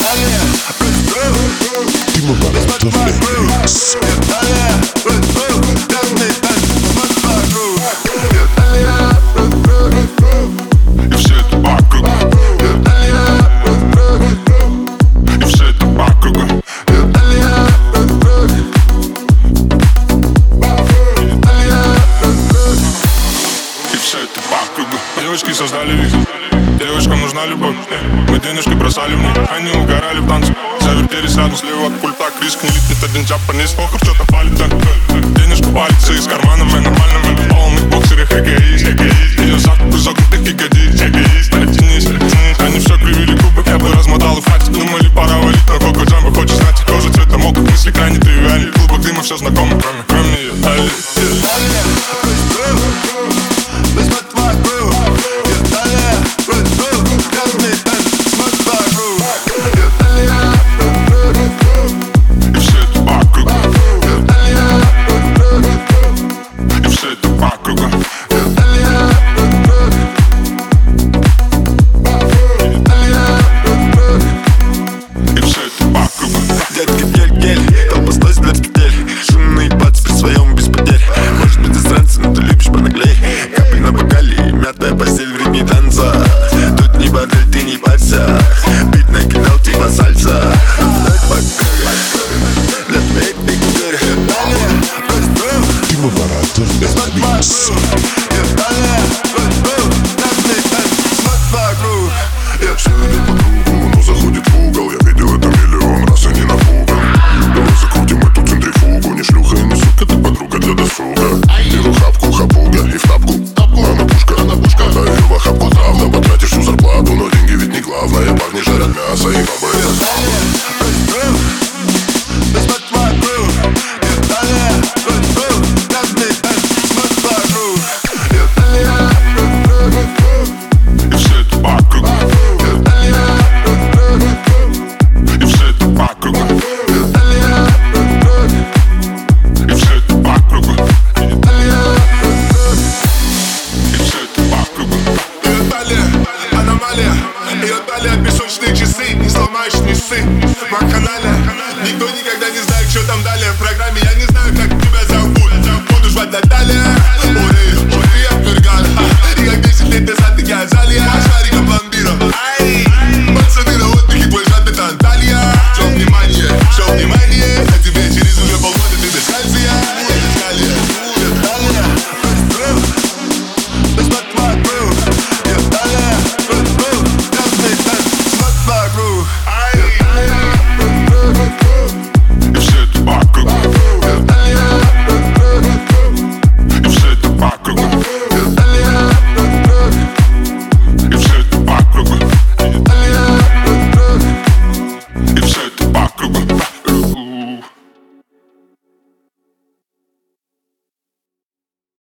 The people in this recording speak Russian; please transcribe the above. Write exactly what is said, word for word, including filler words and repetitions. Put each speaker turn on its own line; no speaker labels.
Тима Баратов Ремикс.
И все это по кругу. И все это по кругу. И все это по кругу. Девочки создали вид, девушкам нужна любовь. Мы денежки бросали в них, они угорали в танце. Завертелись рядом слева от пульта, Крис не липнет один джапанис. Похуй, что-то палит, так. Денежка палится из кармана, мы нормально, мы в полных боксерах, эгоист. Ее закупы загнутых ягодиц, эгоист. Оттянись, они все кривили губы, я бы размотал и хватит. Думали, пора валить, но Коко Джамбо хочет знать. Кожа цвета мокрых, мысли крайне тривиальны. Клубок дыма, все знакомо, кроме, кроме нее. Али,
никто никогда не знает, что там далее в программе.